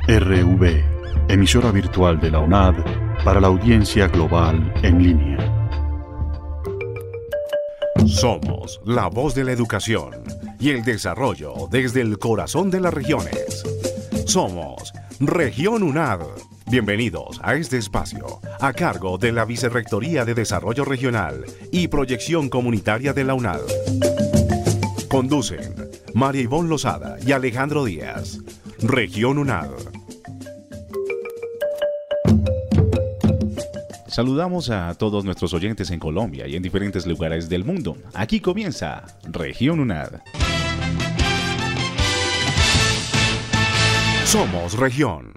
RV, emisora virtual de la UNAD para la audiencia global en línea. Somos la voz de la educación y el desarrollo desde el corazón de las regiones. Somos Región UNAD. Bienvenidos a este espacio, a cargo de la Vicerrectoría de Desarrollo Regional y Proyección Comunitaria de la UNAD. Conducen María Ivonne Lozada y Alejandro Díaz. Región UNAD. Saludamos a todos nuestros oyentes en Colombia y en diferentes lugares del mundo. Aquí comienza Región UNAD. Somos Región.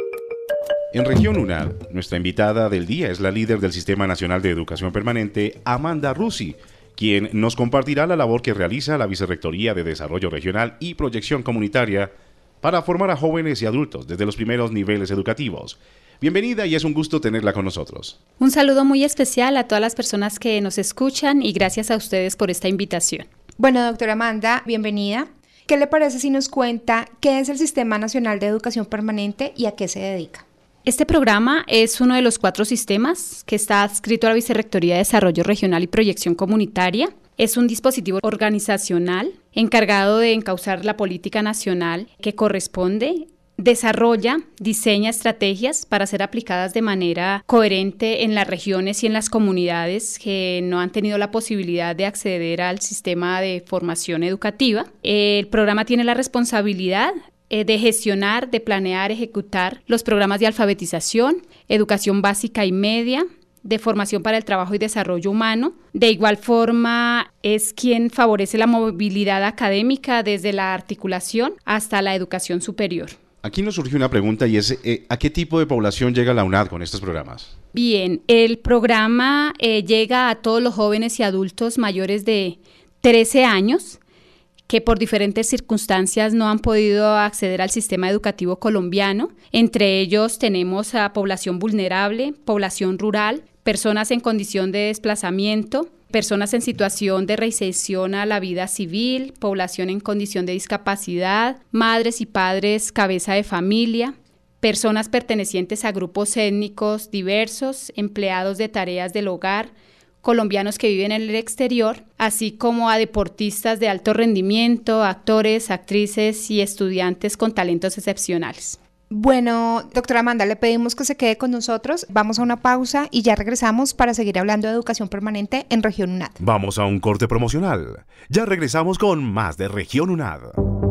En Región UNAD, nuestra invitada del día es la líder del Sistema Nacional de Educación Permanente, Amanda Rusi, quien nos compartirá la labor que realiza la Vicerrectoría de Desarrollo Regional y Proyección Comunitaria para formar a jóvenes y adultos desde los primeros niveles educativos. Bienvenida y es un gusto tenerla con nosotros. Un saludo muy especial a todas las personas que nos escuchan y gracias a ustedes por esta invitación. Bueno, doctora Amanda, bienvenida. ¿Qué le parece si nos cuenta qué es el Sistema Nacional de Educación Permanente y a qué se dedica? Este programa es uno de los 4 sistemas que está adscrito a la Vicerrectoría de Desarrollo Regional y Proyección Comunitaria. Es un dispositivo organizacional encargado de encauzar la política nacional que corresponde. Desarrolla, diseña estrategias para ser aplicadas de manera coherente en las regiones y en las comunidades que no han tenido la posibilidad de acceder al sistema de formación educativa. El programa tiene la responsabilidad de gestionar, de planear, ejecutar los programas de alfabetización, educación básica y media, de formación para el trabajo y desarrollo humano. De igual forma, es quien favorece la movilidad académica desde la articulación hasta la educación superior. Aquí nos surgió una pregunta y es, ¿a qué tipo de población llega la UNAD con estos programas? Bien, el programa llega a todos los jóvenes y adultos mayores de 13 años que por diferentes circunstancias no han podido acceder al sistema educativo colombiano. Entre ellos tenemos a población vulnerable, población rural, personas en condición de desplazamiento, personas en situación de reinserción a la vida civil, población en condición de discapacidad, madres y padres cabeza de familia, personas pertenecientes a grupos étnicos diversos, empleados de tareas del hogar, colombianos que viven en el exterior, así como a deportistas de alto rendimiento, actores, actrices y estudiantes con talentos excepcionales. Bueno, doctora Amanda, le pedimos que se quede con nosotros. Vamos a una pausa y ya regresamos para seguir hablando de educación permanente en Región UNAD. Vamos a un corte promocional. Ya regresamos con más de Región UNAD.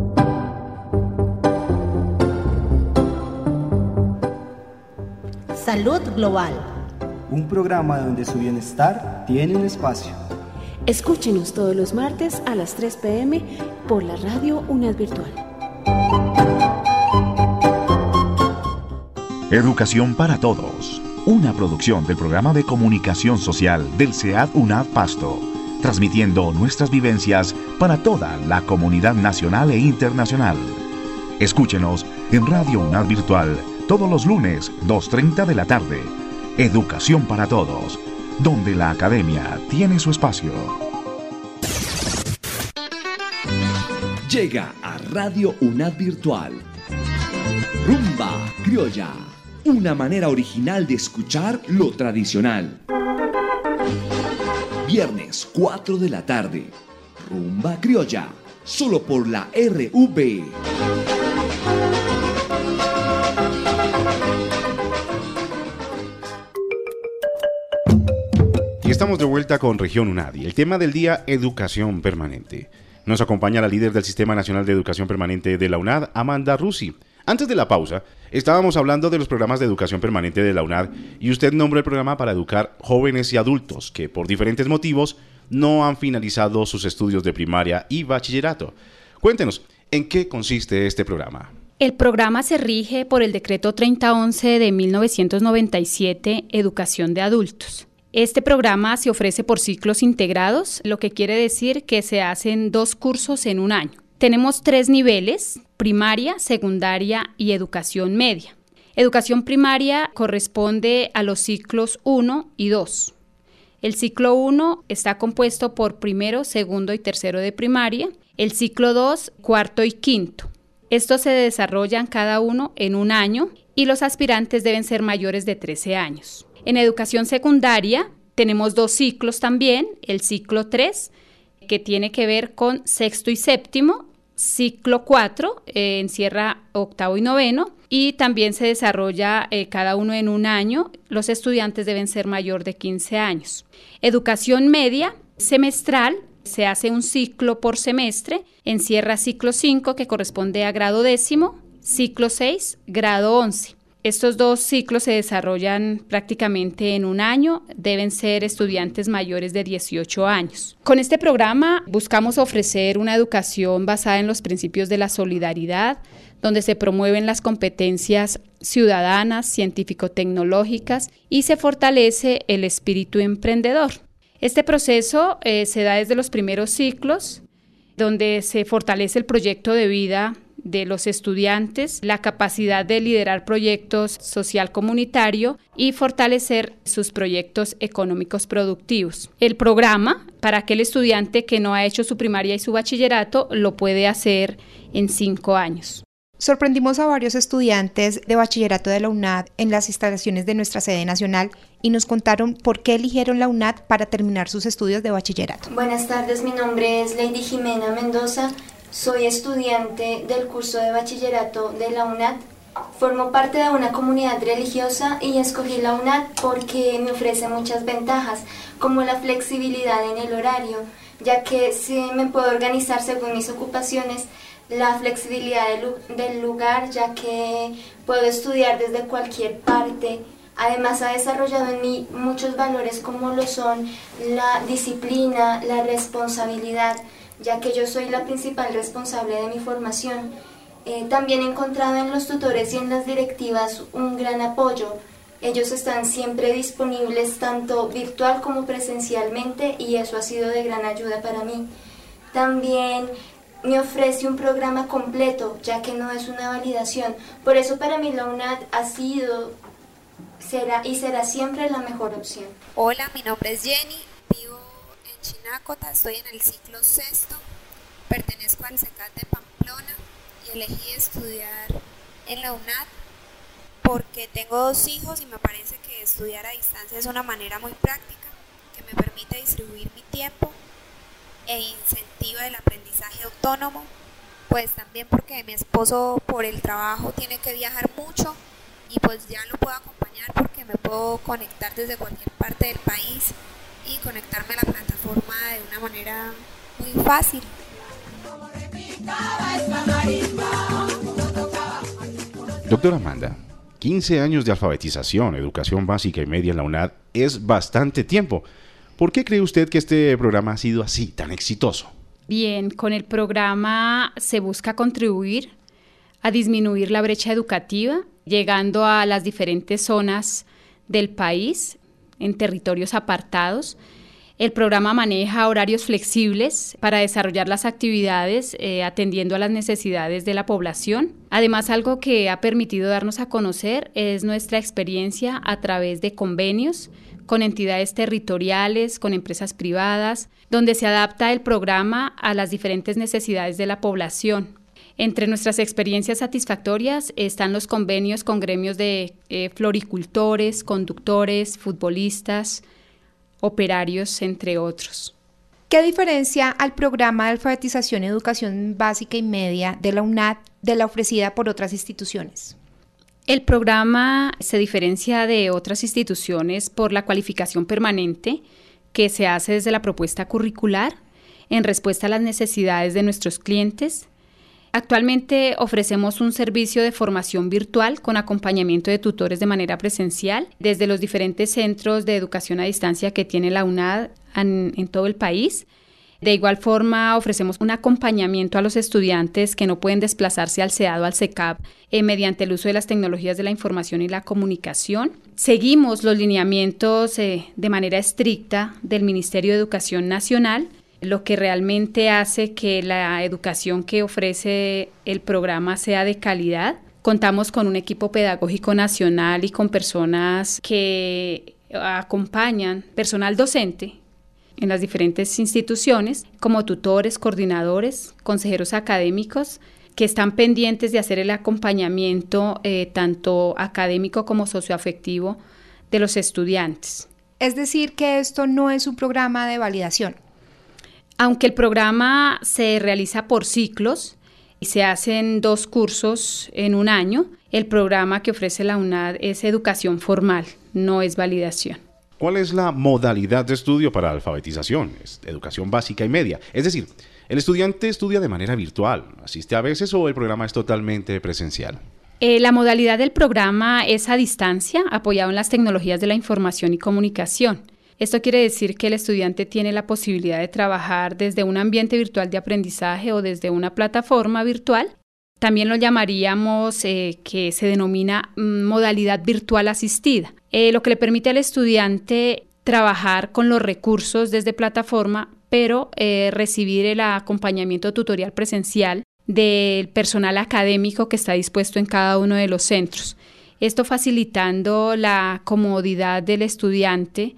Salud Global. Un programa donde su bienestar tiene un espacio. Escúchenos todos los martes a las 3 p.m. por la radio UNAD Virtual. Educación para Todos, una producción del programa de comunicación social del CEAD UNAD Pasto, transmitiendo nuestras vivencias para toda la comunidad nacional e internacional. Escúchenos en Radio UNAD Virtual todos los lunes, 2:30 de la tarde. Educación para Todos, donde la academia tiene su espacio. Llega a Radio UNAD Virtual Rumba Criolla, una manera original de escuchar lo tradicional. Viernes 4 de la tarde, Rumba Criolla, solo por la RV. Y estamos de vuelta con Región UNAD y el tema del día, educación permanente. Nos acompaña la líder del Sistema Nacional de Educación Permanente de la UNAD, Amanda Rusi. Antes de la pausa, estábamos hablando de los programas de educación permanente de la UNAD y usted nombró el programa para educar jóvenes y adultos que por diferentes motivos no han finalizado sus estudios de primaria y bachillerato. Cuéntenos, ¿en qué consiste este programa? El programa se rige por el Decreto 3011 de 1997, Educación de Adultos. Este programa se ofrece por ciclos integrados, lo que quiere decir que se hacen 2 cursos en un año. Tenemos 3 niveles, primaria, secundaria y educación media. Educación primaria corresponde a los ciclos 1 y 2. El ciclo 1 está compuesto por primero, segundo y tercero de primaria. El ciclo 2, cuarto y quinto. Estos se desarrollan cada uno en un año y los aspirantes deben ser mayores de 13 años. En educación secundaria tenemos 2 ciclos también, el ciclo 3, que tiene que ver con sexto y séptimo, ciclo 4, encierra octavo y noveno, y también se desarrolla cada uno en un año. Los estudiantes deben ser mayor de 15 años. Educación media, semestral, se hace un ciclo por semestre, encierra ciclo 5, que corresponde a grado 10º, ciclo 6, grado 11. Estos 2 ciclos se desarrollan prácticamente en un año, deben ser estudiantes mayores de 18 años. Con este programa buscamos ofrecer una educación basada en los principios de la solidaridad, donde se promueven las competencias ciudadanas, científico-tecnológicas y se fortalece el espíritu emprendedor. Este proceso se da desde los primeros ciclos, donde se fortalece el proyecto de vida de los estudiantes, la capacidad de liderar proyectos social comunitario y fortalecer sus proyectos económicos productivos. El programa, para aquel estudiante que no ha hecho su primaria y su bachillerato, lo puede hacer en 5 años. Sorprendimos a varios estudiantes de bachillerato de la UNAD en las instalaciones de nuestra sede nacional y nos contaron por qué eligieron la UNAD para terminar sus estudios de bachillerato. Buenas tardes, mi nombre es Lady Jimena Mendoza. Soy estudiante del curso de bachillerato de la UNAD. Formo parte de una comunidad religiosa y escogí la UNAD porque me ofrece muchas ventajas, como la flexibilidad en el horario, ya que me puedo organizar según mis ocupaciones, la flexibilidad del lugar, ya que puedo estudiar desde cualquier parte. Además, ha desarrollado en mí muchos valores como lo son la disciplina, la responsabilidad, ya que yo soy la principal responsable de mi formación. También he encontrado en los tutores y en las directivas un gran apoyo. Ellos están siempre disponibles tanto virtual como presencialmente y eso ha sido de gran ayuda para mí. También me ofrece un programa completo, ya que no es una validación. Por eso para mí la UNAD ha sido, será y será siempre la mejor opción. Hola, mi nombre es Jenny, vivo en Chinácota, estoy en el ciclo 6, pertenezco al CECAT de Pamplona y elegí estudiar en la UNAD porque tengo 2 hijos y me parece que estudiar a distancia es una manera muy práctica que me permite distribuir mi tiempo e incentiva el aprendizaje autónomo, pues también porque mi esposo por el trabajo tiene que viajar mucho y pues ya lo puedo acompañar porque me puedo conectar desde cualquier parte del país y conectarme a la plataforma de una manera muy fácil. Doctora Amanda, 15 años de alfabetización, educación básica y media en la UNAD es bastante tiempo. ¿Por qué cree usted que este programa ha sido así, tan exitoso? Bien, con el programa se busca contribuir a disminuir la brecha educativa, llegando a las diferentes zonas del país, en territorios apartados. El programa maneja horarios flexibles para desarrollar las actividades atendiendo a las necesidades de la población. Además, algo que ha permitido darnos a conocer es nuestra experiencia a través de convenios con entidades territoriales, con empresas privadas, donde se adapta el programa a las diferentes necesidades de la población. Entre nuestras experiencias satisfactorias están los convenios con gremios de floricultores, conductores, futbolistas, operarios, entre otros. ¿Qué diferencia al programa de alfabetización y educación básica y media de la UNAD de la ofrecida por otras instituciones? El programa se diferencia de otras instituciones por la cualificación permanente que se hace desde la propuesta curricular en respuesta a las necesidades de nuestros clientes. Actualmente ofrecemos un servicio de formación virtual con acompañamiento de tutores de manera presencial desde los diferentes centros de educación a distancia que tiene la UNAD en todo el país. De igual forma, ofrecemos un acompañamiento a los estudiantes que no pueden desplazarse al CEAD o al CECAP mediante el uso de las tecnologías de la información y la comunicación. Seguimos los lineamientos de manera estricta del Ministerio de Educación Nacional, lo que realmente hace que la educación que ofrece el programa sea de calidad. Contamos con un equipo pedagógico nacional y con personas que acompañan, personal docente, en las diferentes instituciones, como tutores, coordinadores, consejeros académicos, que están pendientes de hacer el acompañamiento tanto académico como socioafectivo de los estudiantes. Es decir, que esto no es un programa de validación. Aunque el programa se realiza por ciclos y se hacen 2 cursos en un año, el programa que ofrece la UNAD es educación formal, no es validación. ¿Cuál es la modalidad de estudio para alfabetización? ¿Es educación básica y media? Es decir, ¿el estudiante estudia de manera virtual? ¿Asiste a veces o el programa es totalmente presencial? La modalidad del programa es a distancia, apoyado en las tecnologías de la información y comunicación. Esto quiere decir que el estudiante tiene la posibilidad de trabajar desde un ambiente virtual de aprendizaje o desde una plataforma virtual. También lo llamaríamos que se denomina modalidad virtual asistida, lo que le permite al estudiante trabajar con los recursos desde plataforma, pero recibir el acompañamiento tutorial presencial del personal académico que está dispuesto en cada uno de los centros. Esto facilitando la comodidad del estudiante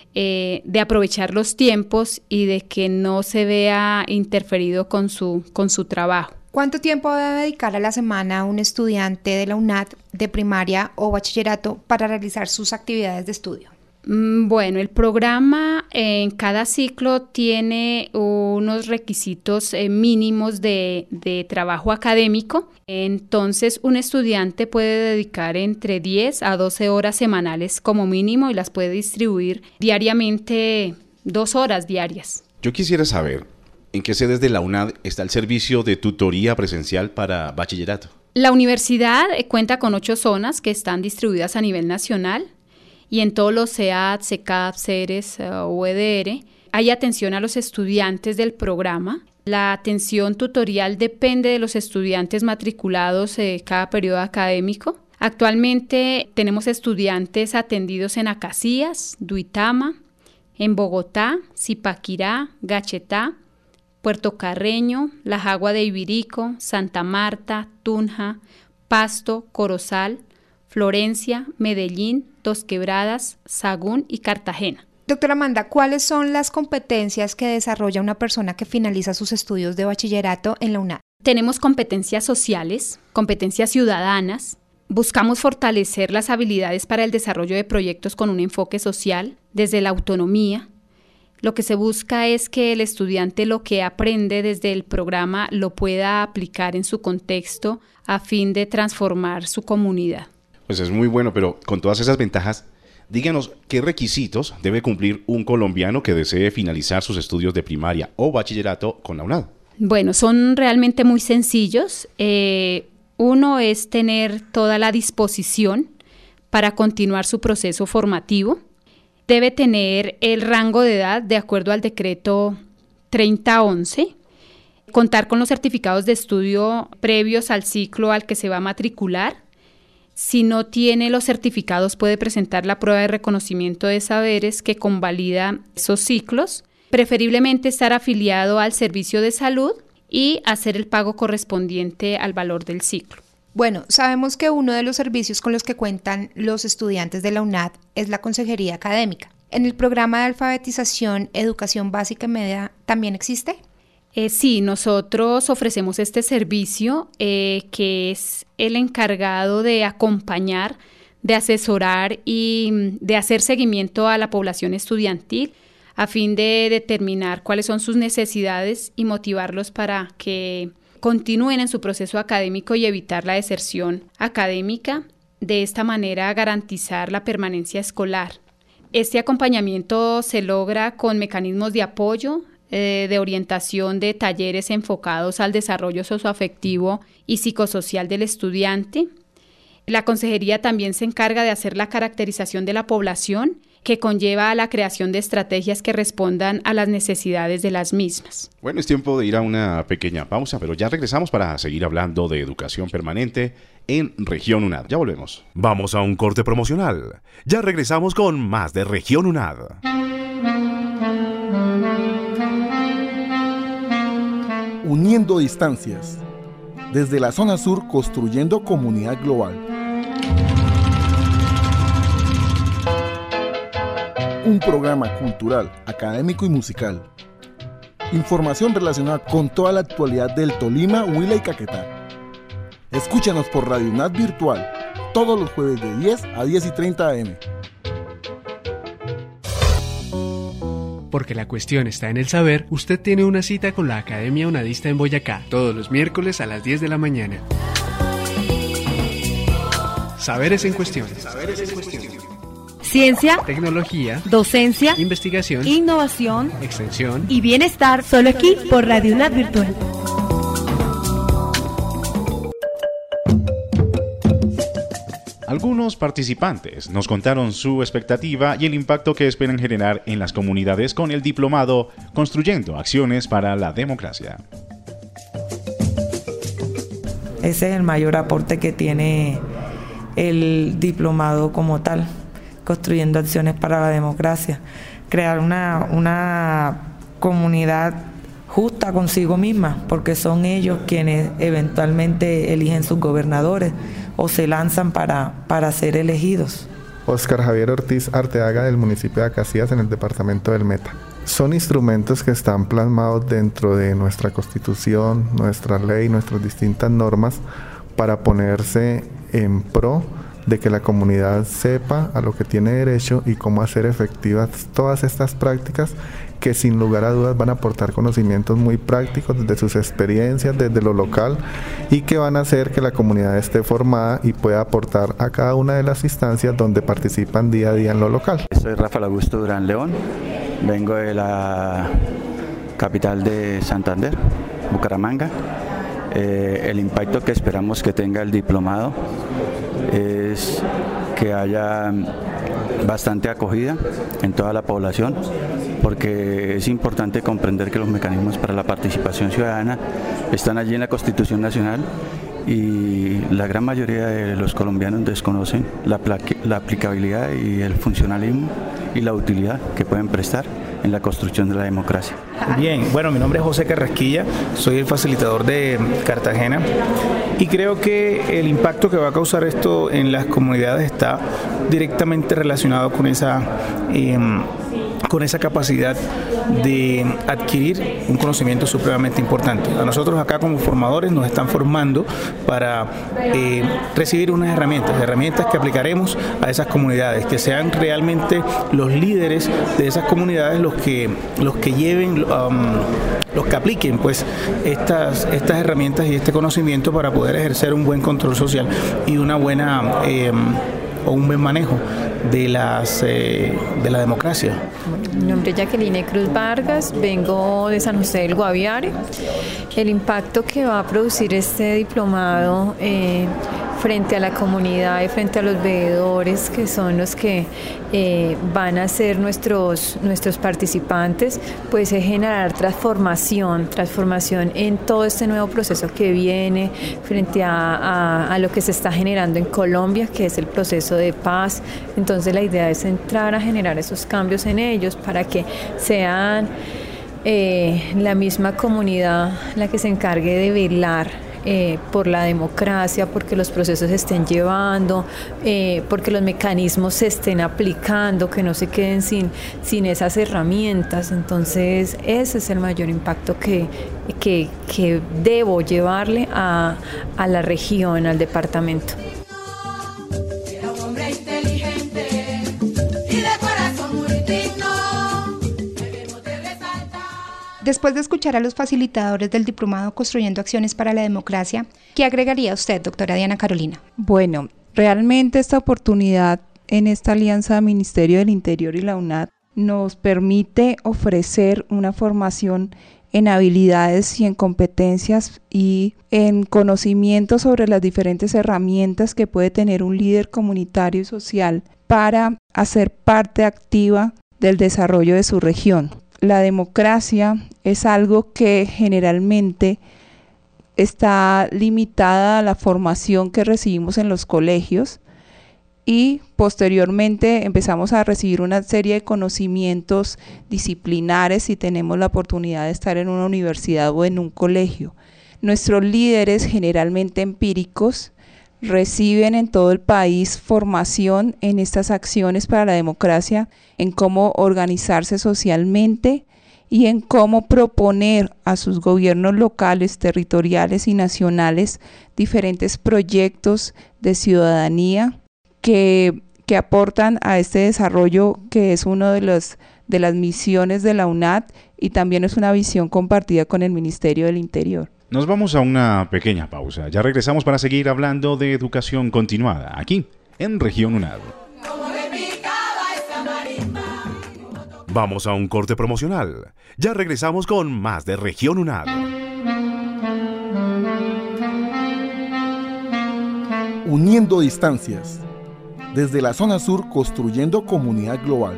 de aprovechar los tiempos y de que no se vea interferido con su trabajo. ¿Cuánto tiempo debe dedicar a la semana un estudiante de la UNAD de primaria o bachillerato para realizar sus actividades de estudio? Bueno, el programa en cada ciclo tiene unos requisitos mínimos de trabajo académico. Entonces, un estudiante puede dedicar entre 10 a 12 horas semanales como mínimo y las puede distribuir diariamente 2 horas diarias. Yo quisiera saber, ¿en qué sedes de la UNAD está el servicio de tutoría presencial para bachillerato? La universidad cuenta con 8 zonas que están distribuidas a nivel nacional. Y en todos los CEAD, CECAP, CERES o EDR hay atención a los estudiantes del programa. La atención tutorial depende de los estudiantes matriculados cada periodo académico. Actualmente tenemos estudiantes atendidos en Acacías, Duitama, en Bogotá, Zipaquirá, Gachetá, Puerto Carreño, La Jagua de Ibirico, Santa Marta, Tunja, Pasto, Corozal, Florencia, Medellín, Dos Quebradas, Sagún y Cartagena. Doctora Amanda, ¿cuáles son las competencias que desarrolla una persona que finaliza sus estudios de bachillerato en la UNAD? Tenemos competencias sociales, competencias ciudadanas. Buscamos fortalecer las habilidades para el desarrollo de proyectos con un enfoque social desde la autonomía. Lo que se busca es que el estudiante lo que aprende desde el programa lo pueda aplicar en su contexto a fin de transformar su comunidad. Pues es muy bueno, pero con todas esas ventajas, díganos qué requisitos debe cumplir un colombiano que desee finalizar sus estudios de primaria o bachillerato con la UNAD. Bueno, son realmente muy sencillos. Uno es tener toda la disposición para continuar su proceso formativo. Debe tener el rango de edad de acuerdo al decreto 3011, contar con los certificados de estudio previos al ciclo al que se va a matricular. Si no tiene los certificados, puede presentar la prueba de reconocimiento de saberes que convalida esos ciclos, preferiblemente estar afiliado al servicio de salud y hacer el pago correspondiente al valor del ciclo. Bueno, sabemos que uno de los servicios con los que cuentan los estudiantes de la UNAD es la consejería académica. ¿En el programa de alfabetización, educación básica y media también existe? Sí, nosotros ofrecemos este servicio que es el encargado de acompañar, de asesorar y de hacer seguimiento a la población estudiantil a fin de determinar cuáles son sus necesidades y motivarlos para que continúen en su proceso académico y evitar la deserción académica. De esta manera garantizar la permanencia escolar. Este acompañamiento se logra con mecanismos de apoyo, de orientación de talleres enfocados al desarrollo socioafectivo y psicosocial del estudiante. La consejería también se encarga de hacer la caracterización de la población, que conlleva a la creación de estrategias que respondan a las necesidades de las mismas. Bueno, es tiempo de ir a una pequeña pausa, pero ya regresamos para seguir hablando de educación permanente en Región UNAD. Ya volvemos. Vamos a un corte promocional. Ya regresamos con más de Región UNAD. Uniendo distancias. Desde la zona sur, construyendo comunidad global. Un programa cultural, académico y musical. Información relacionada con toda la actualidad del Tolima, Huila y Caquetá. Escúchanos por Radio UNAD Virtual, todos los jueves de 10 a 10:30 am. Porque la cuestión está en el saber, usted tiene una cita con la Academia Unadista en Boyacá, todos los miércoles a las 10 de la mañana. Saberes en cuestión. Ciencia, tecnología, docencia, investigación, innovación, extensión y bienestar, solo aquí por Radio UNAD Virtual. Algunos participantes nos contaron su expectativa y el impacto que esperan generar en las comunidades con el diplomado Construyendo Acciones para la Democracia. Ese es el mayor aporte que tiene el diplomado como tal, Construyendo Acciones para la Democracia. Crear una comunidad justa consigo misma, porque son ellos quienes eventualmente eligen sus gobernadores o se lanzan para ser elegidos. Oscar Javier Ortiz Arteaga, del municipio de Acacías, en el departamento del Meta. Son instrumentos que están plasmados dentro de nuestra Constitución, nuestra ley, nuestras distintas normas, para ponerse en pro de que la comunidad sepa a lo que tiene derecho y cómo hacer efectivas todas estas prácticas que sin lugar a dudas van a aportar conocimientos muy prácticos desde sus experiencias, desde lo local, y que van a hacer que la comunidad esté formada y pueda aportar a cada una de las instancias donde participan día a día en lo local. Soy Rafael Augusto Durán León, vengo de la capital de Santander, Bucaramanga. El impacto que esperamos que tenga el diplomado es que haya bastante acogida en toda la población, porque es importante comprender que los mecanismos para la participación ciudadana están allí en la Constitución Nacional y la gran mayoría de los colombianos desconocen la aplicabilidad y el funcionalismo y la utilidad que pueden prestar en la construcción de la democracia. Bien, bueno, mi nombre es José Carrasquilla, soy el facilitador de Cartagena y creo que el impacto que va a causar esto en las comunidades está directamente relacionado con esa capacidad de adquirir un conocimiento supremamente importante. A nosotros acá como formadores nos están formando para recibir unas herramientas que aplicaremos a esas comunidades, que sean realmente los líderes de esas comunidades los que lleven, los que apliquen pues estas herramientas y este conocimiento para poder ejercer un buen control social y una buena o un buen manejo de la democracia. Mi nombre es Jacqueline Cruz Vargas, vengo de San José del Guaviare. El impacto que va a producir este diplomado frente a la comunidad y frente a los veedores, que son los que van a ser nuestros participantes, pues es generar transformación en todo este nuevo proceso que viene frente a lo que se está generando en Colombia, que es el proceso de paz. Entonces la idea es entrar a generar esos cambios en ellos para que sean la misma comunidad la que se encargue de velar por la democracia, porque los procesos se estén llevando, porque los mecanismos se estén aplicando, que no se queden sin esas herramientas. Entonces ese es el mayor impacto que debo llevarle a la región, al departamento. Después de escuchar a los facilitadores del diplomado Construyendo Acciones para la Democracia, ¿qué agregaría usted, doctora Diana Carolina? Bueno, realmente esta oportunidad en esta alianza Ministerio del Interior y la UNAD nos permite ofrecer una formación en habilidades y en competencias y en conocimiento sobre las diferentes herramientas que puede tener un líder comunitario y social para hacer parte activa del desarrollo de su región. La democracia es algo que generalmente está limitada a la formación que recibimos en los colegios y posteriormente empezamos a recibir una serie de conocimientos disciplinares si tenemos la oportunidad de estar en una universidad o en un colegio. Nuestros líderes, generalmente empíricos, reciben en todo el país formación en estas acciones para la democracia, en cómo organizarse socialmente y en cómo proponer a sus gobiernos locales, territoriales y nacionales diferentes proyectos de ciudadanía que aportan a este desarrollo, que es uno de las misiones de la UNAD y también es una visión compartida con el Ministerio del Interior. Nos vamos a una pequeña pausa. Ya regresamos para seguir hablando de educación continuada aquí en Región UNAD. Vamos a un corte promocional. Ya regresamos con más de Región UNAD. Uniendo distancias. Desde la zona sur construyendo comunidad global.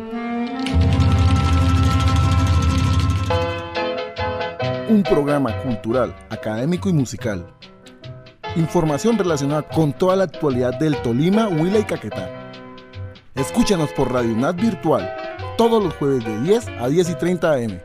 Un programa cultural, académico y musical. Información relacionada con toda la actualidad del Tolima, Huila y Caquetá. Escúchanos por Radio UNAD Virtual, todos los jueves de 10 a 10:30 am.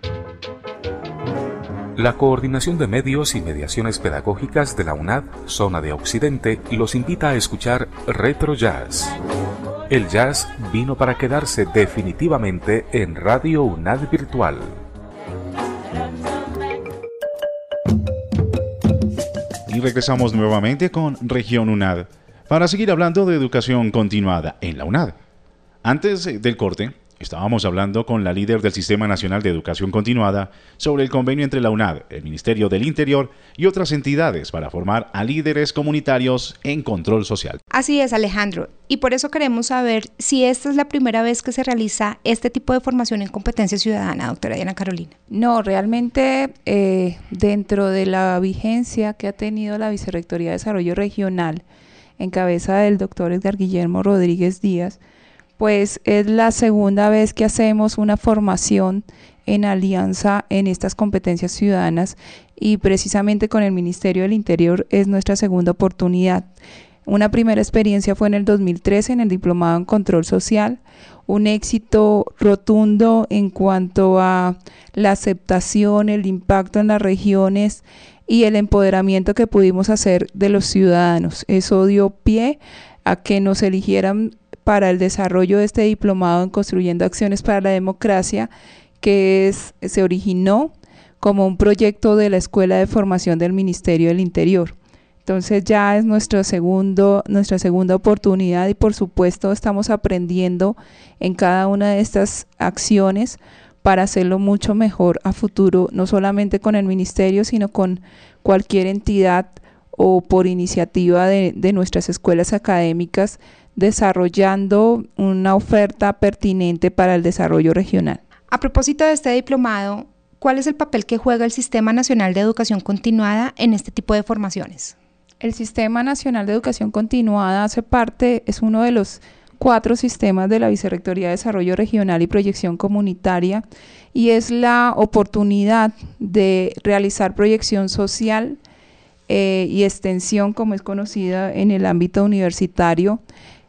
La Coordinación de Medios y Mediaciones Pedagógicas de la UNAD, Zona de Occidente, los invita a escuchar Retro Jazz. El jazz vino para quedarse definitivamente en Radio UNAD Virtual. Y regresamos nuevamente con Región UNAD para seguir hablando de educación continuada en la UNAD. Antes del corte, estábamos hablando con la líder del Sistema Nacional de Educación Continuada sobre el convenio entre la UNAD, el Ministerio del Interior y otras entidades para formar a líderes comunitarios en control social. Así es, Alejandro, y por eso queremos saber si esta es la primera vez que se realiza este tipo de formación en competencia ciudadana, doctora Diana Carolina. No, realmente dentro de la vigencia que ha tenido la Vicerrectoría de Desarrollo Regional, en cabeza del doctor Edgar Guillermo Rodríguez Díaz, pues es la segunda vez que hacemos una formación en alianza en estas competencias ciudadanas y precisamente con el Ministerio del Interior es nuestra segunda oportunidad. Una primera experiencia fue en el 2013 en el Diplomado en Control Social, un éxito rotundo en cuanto a la aceptación, el impacto en las regiones y el empoderamiento que pudimos hacer de los ciudadanos. Eso dio pie a que nos eligieran para el desarrollo de este diplomado en Construyendo Acciones para la Democracia, que se originó como un proyecto de la Escuela de Formación del Ministerio del Interior. Entonces ya es nuestra segunda oportunidad y por supuesto estamos aprendiendo en cada una de estas acciones para hacerlo mucho mejor a futuro, no solamente con el Ministerio, sino con cualquier entidad o por iniciativa de nuestras escuelas académicas, desarrollando una oferta pertinente para el desarrollo regional. A propósito de este diplomado, ¿cuál es el papel que juega el Sistema Nacional de Educación Continuada en este tipo de formaciones? El Sistema Nacional de Educación Continuada es uno de los 4 sistemas de la Vicerrectoría de Desarrollo Regional y Proyección Comunitaria y es la oportunidad de realizar proyección social y extensión, como es conocida en el ámbito universitario,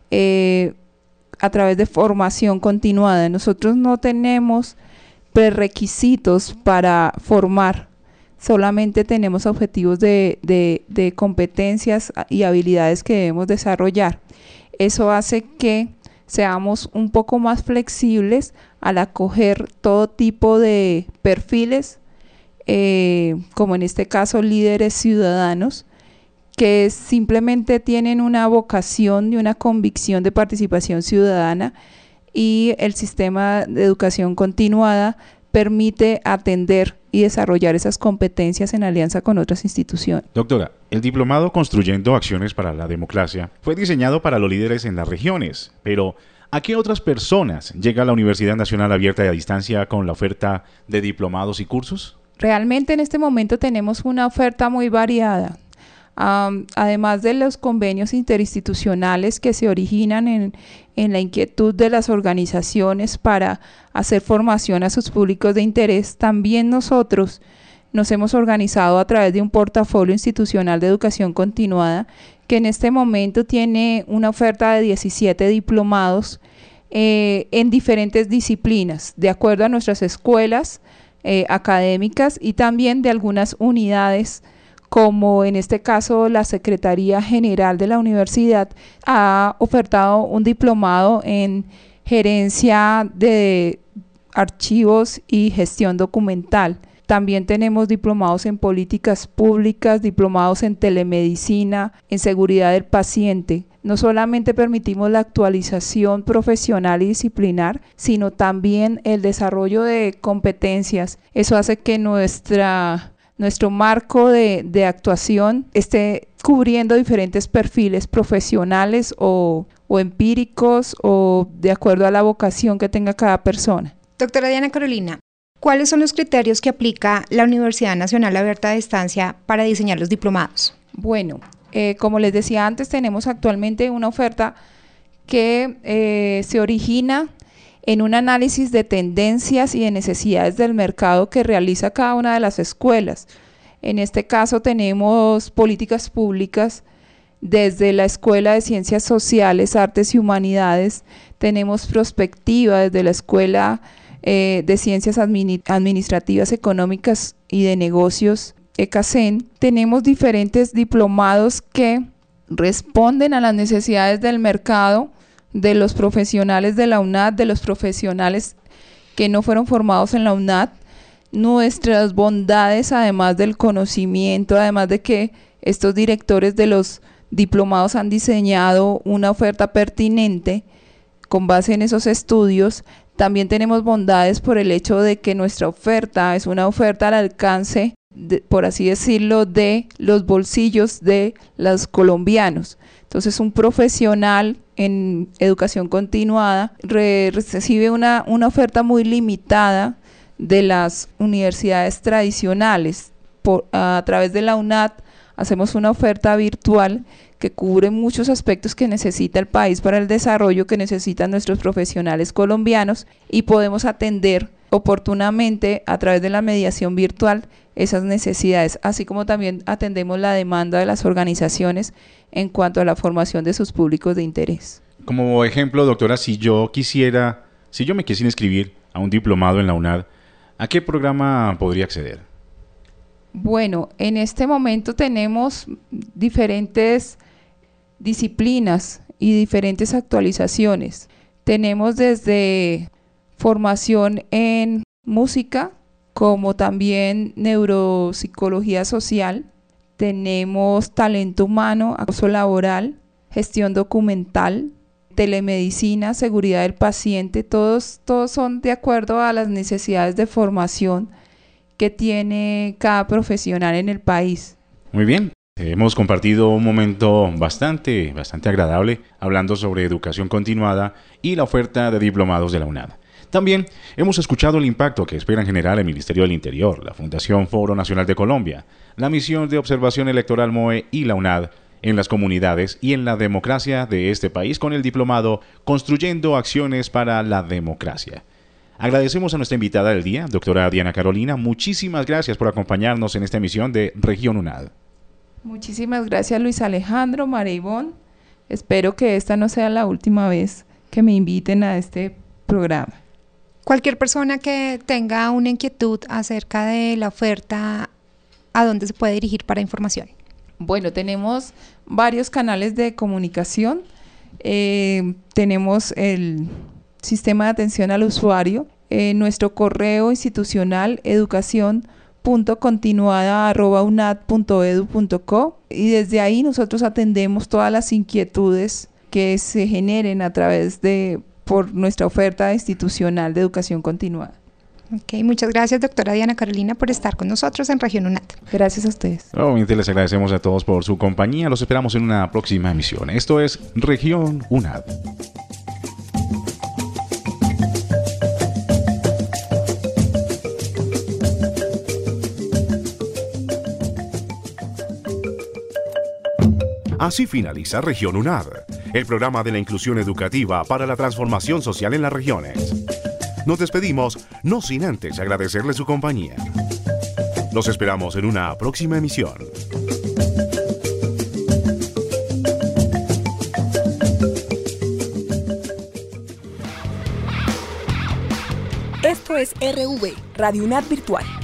a través de formación continuada. Nosotros no tenemos prerequisitos para formar, solamente tenemos objetivos de competencias y habilidades que debemos desarrollar. Eso hace que seamos un poco más flexibles al acoger todo tipo de perfiles, como en este caso líderes ciudadanos, que simplemente tienen una vocación y una convicción de participación ciudadana y el sistema de educación continuada permite atender y desarrollar esas competencias en alianza con otras instituciones. Doctora, el diplomado Construyendo Acciones para la Democracia fue diseñado para los líderes en las regiones, pero ¿a qué otras personas llega la Universidad Nacional Abierta y a Distancia con la oferta de diplomados y cursos? Realmente en este momento tenemos una oferta muy variada. Además de los convenios interinstitucionales que se originan en la inquietud de las organizaciones para hacer formación a sus públicos de interés, también nosotros nos hemos organizado a través de un portafolio institucional de educación continuada que en este momento tiene una oferta de 17 diplomados en diferentes disciplinas, de acuerdo a nuestras escuelas académicas y también de algunas unidades, como en este caso la Secretaría General de la Universidad ha ofertado un diplomado en gerencia de archivos y gestión documental. También tenemos diplomados en políticas públicas, diplomados en telemedicina, en seguridad del paciente. No solamente permitimos la actualización profesional y disciplinar, sino también el desarrollo de competencias. Eso hace que nuestro marco de actuación esté cubriendo diferentes perfiles profesionales o empíricos o de acuerdo a la vocación que tenga cada persona. Doctora Diana Carolina, ¿cuáles son los criterios que aplica la Universidad Nacional Abierta de Distancia para diseñar los diplomados? Bueno, como les decía antes, tenemos actualmente una oferta que se origina en un análisis de tendencias y de necesidades del mercado que realiza cada una de las escuelas. En este caso tenemos políticas públicas desde la Escuela de Ciencias Sociales, Artes y Humanidades, tenemos prospectiva desde la Escuela de Ciencias Administrativas, Económicas y de Negocios, ECACEN. Tenemos diferentes diplomados que responden a las necesidades del mercado, de los profesionales de la UNAD, de los profesionales que no fueron formados en la UNAD. Nuestras bondades, además del conocimiento, además de que estos directores de los diplomados han diseñado una oferta pertinente con base en esos estudios, también tenemos bondades por el hecho de que nuestra oferta es una oferta al alcance, por así decirlo, de los bolsillos de los colombianos. Entonces, un profesional en educación continuada recibe una oferta muy limitada de las universidades tradicionales. A través de la UNAD hacemos una oferta virtual que cubre muchos aspectos que necesita el país para el desarrollo, que necesitan nuestros profesionales colombianos, y podemos atender oportunamente a través de la mediación virtual esas necesidades, así como también atendemos la demanda de las organizaciones en cuanto a la formación de sus públicos de interés. Como ejemplo, doctora, si yo me quisiera inscribir a un diplomado en la UNAD, ¿a qué programa podría acceder? Bueno, en este momento tenemos diferentes disciplinas y diferentes actualizaciones. Tenemos desde formación en música, como también neuropsicología social, tenemos talento humano, acoso laboral, gestión documental, telemedicina, seguridad del paciente, todos son de acuerdo a las necesidades de formación que tiene cada profesional en el país. Muy bien, hemos compartido un momento bastante agradable hablando sobre educación continuada y la oferta de diplomados de la UNAD. También hemos escuchado el impacto que esperan generar el Ministerio del Interior, la Fundación Foro Nacional de Colombia, la Misión de Observación Electoral MOE y la UNAD en las comunidades y en la democracia de este país con el diplomado Construyendo Acciones para la Democracia. Agradecemos a nuestra invitada del día, doctora Diana Carolina. Muchísimas gracias por acompañarnos en esta emisión de Región UNAD. Muchísimas gracias, Luis Alejandro, María Ivonne. Espero que esta no sea la última vez que me inviten a este programa. Cualquier persona que tenga una inquietud acerca de la oferta, ¿a dónde se puede dirigir para información? Bueno, tenemos varios canales de comunicación. Tenemos el sistema de atención al usuario, nuestro correo institucional educacion.continuada@unad.edu.co, y desde ahí nosotros atendemos todas las inquietudes que se generen a través por nuestra oferta institucional de educación continuada. Ok, muchas gracias, doctora Diana Carolina, por estar con nosotros en Región UNAD. Gracias a ustedes. Obviamente les agradecemos a todos por su compañía. Los esperamos en una próxima emisión. Esto es Región UNAD. Así finaliza Región UNAD, el programa de la inclusión educativa para la transformación social en las regiones. Nos despedimos, no sin antes agradecerle su compañía. Los esperamos en una próxima emisión. Esto es RV, Radio UNAD Virtual.